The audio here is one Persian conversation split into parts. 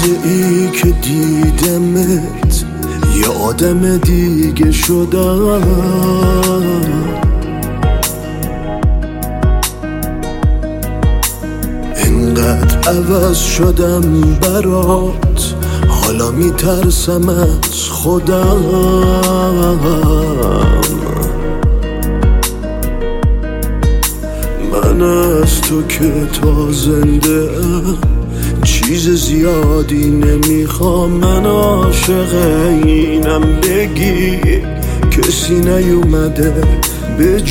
لحظه ای که دیدمت یه آدم دیگه شدم، اینقدر عوض شدم برات، حالا میترسم از خودم. من از تو که تا زنده چیز زیادی نمیخوام، من عاشق اینم بگی کسی نیومده به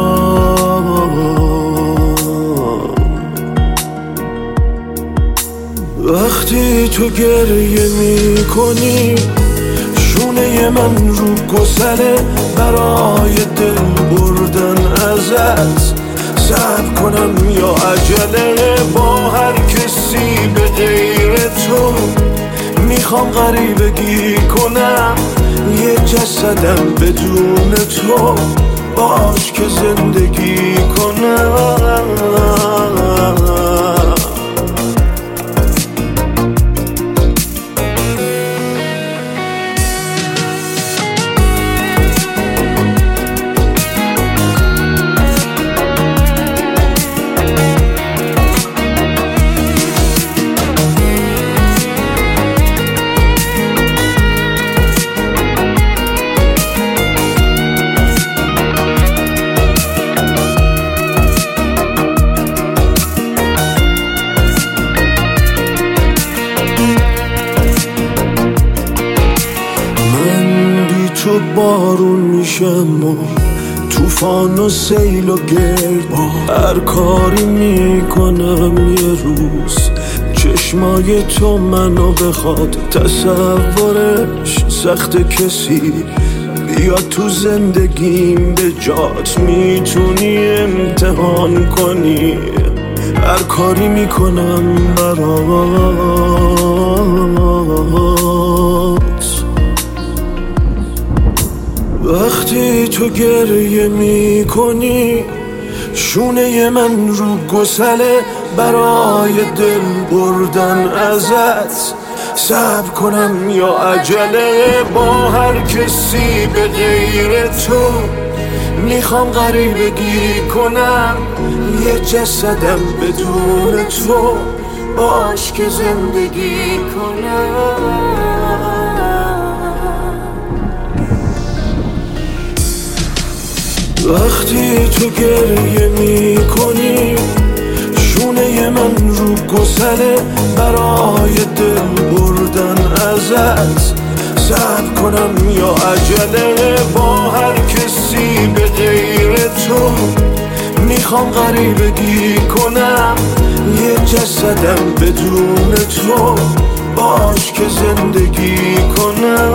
جام. وقتی تو گریه میکنی شونه من رو گسله، برای دل بردن ازت صبر کنم یا عجله، با هر کسی به غیر تو میخوام غریبگی کنم، یه جسدم بدون تو باش که زندگی کنم. تو بارون میشم و توفان و سیل و گرد، هر کاری میکنم یه روز چشمای تو منو بخواد، تصورش سخت کسی بیاد تو زندگیم به جات، میتونی امتحان کنی هر کاری میکنم برات. وقتی تو گریه میکنی شونه من رو گسله، برای دل بردن ازت صبر کنم یا عجله، با هر کسی به غیر تو میخوام غریبگی کنم، یه جسدم بدون تو باش که زندگی کنم. وقتی تو گریه میکنی شونه من رو گسله، برای دل بردن ازت صبر کنم یا عجله، با هر کسی به غیر تو میخوام غریبگی کنم، یه جسدم بدون تو باش که زندگی کنم.